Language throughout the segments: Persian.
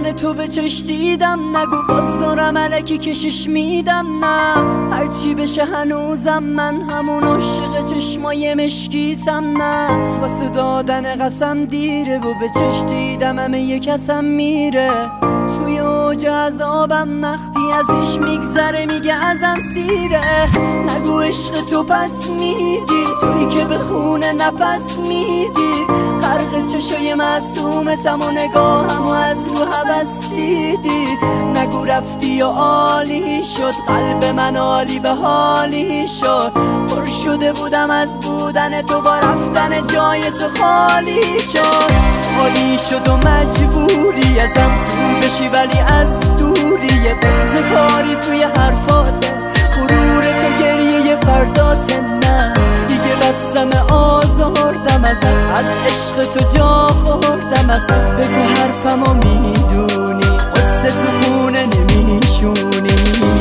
بدن تو به چش دیدم، نگو باز دارم الکی کشش میدم، نه هرچی بشه هنوزم من همون عاشق چشمای مشکیتم، نه واسه دادن قسم دیره و به چش دیدم همه یک کسم میره، توی اوج عذابم وقتی ازش میگذره میگه ازم سیره، نگو عشق تو پس میدی تویی که به خونه نفس میدی، غرق چشای معصومتم و نگاهم و از رو هوس دیدی، نگو رفتی و عالی شد قلب من عالی به حالی شد، پر شده بودم از بودن تو با رفتن جای تو خالی شد، حالی شد و مجبوری ازم دور بشی ولی از دوری، یه بغض کاری توی حرفاته، غرور تو گریه فرداته، نه دیگه بسم آزاردم ازت، از عشق تو جا خوردم ازت، بگو حرفمو میدونی قصه تو خونه نمیشونی.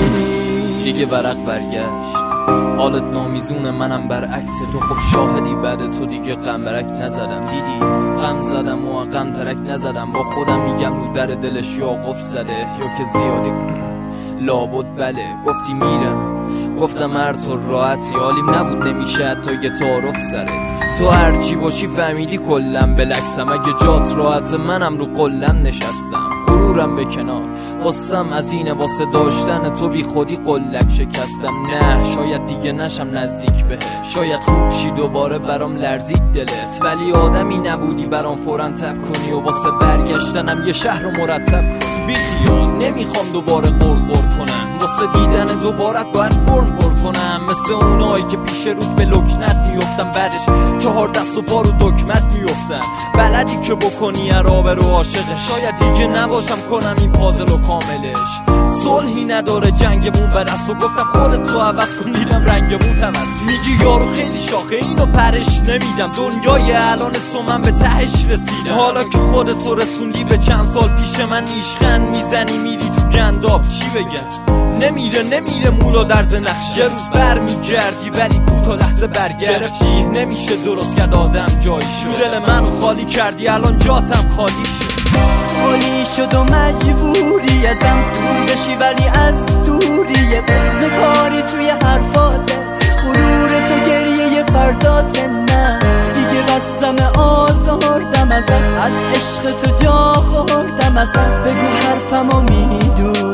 دیگه ورق برگشت حالت نامیزونه، منم برعکس تو، خب شاهدی بعد تو دیگه غم برک نزدم، دیدی غم زدم و غم ترک نزدم، با خودم میگم رو در دلش یا قفل زده یا که زیادی لابد بله، گفتی میرم گفتم هر طور راحتی، حالیم نبود نمیشه حتی یه تعارف سرت، تو هرچی باشی فهمیدی کلم بلکسم، اگه جات راحت منم رو قلم نشستم، غرورم به کنار قصم از اینه واسه داشتن تو بی خودی قلک شکستم، نه شاید دیگه نشم نزدیک به، شاید خوب شی دوباره برام لرزید دلت، ولی آدمی نبودی برام فوراً تب کنی و واسه برگشتنم یه شهر رو مرتب کنی، بی خیال نمیخوام دوباره قرقر کنم، واسه دیدن دوباره باید فرم پر کنم، مثل اونایی که پیش رود به لکنت میفتم، بعدش 4 دست و پا رو دکمت میفتم، بلدی که بکنی عرابه رو عاشقه، شاید دیگه نباشم کنم این پازل و کاملش، صلحی نداره جنگمون بدست و گفتم خودت تو عوض کن، دیدم رنگمون تمست، میگی یارو خیلی شاخه اینو پرش نمیدم، دنیای الان تو من به تهش رسیدم، حالا که خودتو رسوندی به چند سال پیش من نیشخند میزنی میری تو گنداب، چی بگم نمیره مولا درز نقش، یه روز بر میگردی ولی کوتا لحظه برگرفتی، نمیشه درست کرد آدم جایی شد، دل منو خالی کردی الان جاتم خالی شد، حالی شد و مجبوری ازم دور بشی ولی از دوری، یه بغض کاری توی حرفاته، غرور تو گریه فرداته، نه دیگه بسم آزاردم ازت، از عشق تو جا خوردم ازت، بگو حرفمو میدونی